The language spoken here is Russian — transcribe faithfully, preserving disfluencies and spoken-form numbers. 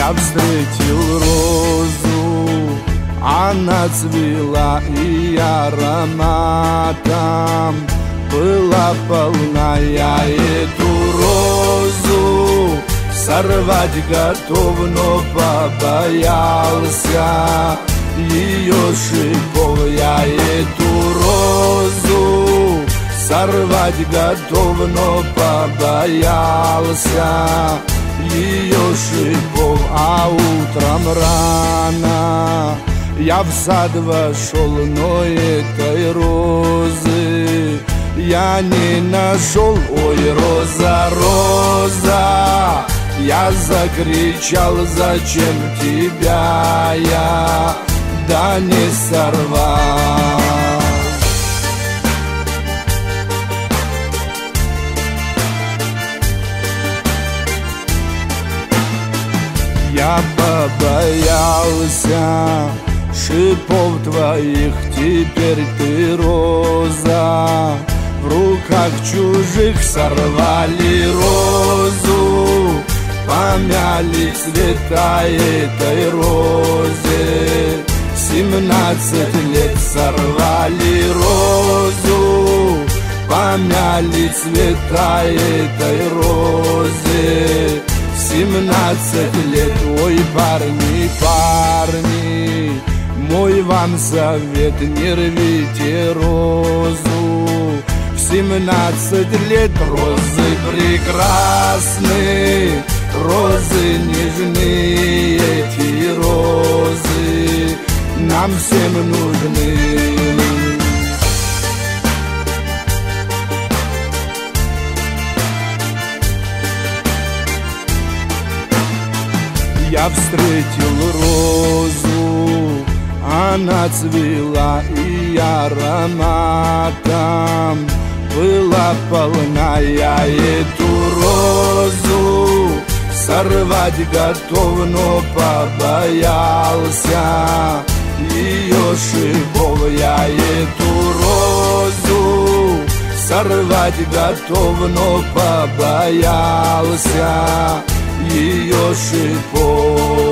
Я встретил розу, она цвела и ароматом была полна. Я эту розу сорвать готов, но побоялся ее шипов. Я эту розу сорвать готов, но побоялся ее шипов. А утром рано я в сад вошел, но этой розы я не нашел. Ой, роза, роза, я закричал, зачем тебя я да не сорвал. Я побоялся шипов твоих, теперь ты роза в руках чужих. Сорвали розу, помяли цвета этой розе. Семнадцать лет сорвали розу, помяли цвета этой розе. Семнадцать лет, ой, парни, парни, мой вам совет, не рвите розу. В семнадцать лет розы прекрасны, розы нежные, эти розы нам всем нужны. Я встретил розу, она цвела и ароматом была полна. Я эту розу сорвать готов, но побоялся ее шипов. Я эту розу сорвать готов, но побоялся ее шипов.